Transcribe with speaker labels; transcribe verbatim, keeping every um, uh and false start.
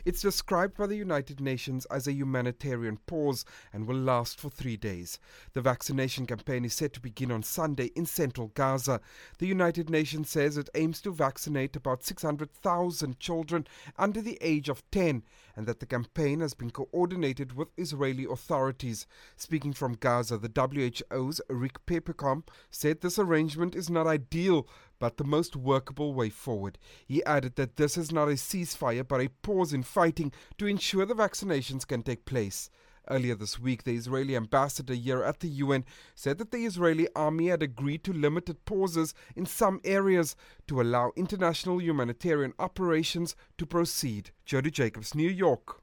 Speaker 1: It's described by the United Nations as a humanitarian pause and will last for three days. The vaccination campaign is set to begin on Sunday in central Gaza. The United Nations says it aims to vaccinate about six hundred thousand children under the age of ten and that the campaign has been coordinated with Israeli authorities. Speaking from Gaza, the W H O's Rick Peperkamp said this arrangement is not ideal, but the most workable way forward. He added that this is not a ceasefire but a pause in fighting to ensure the vaccinations can take place. Earlier this week, the Israeli ambassador here at the U N said that the Israeli army had agreed to limited pauses in some areas to allow international humanitarian operations to proceed. Jody Jacobs, New York.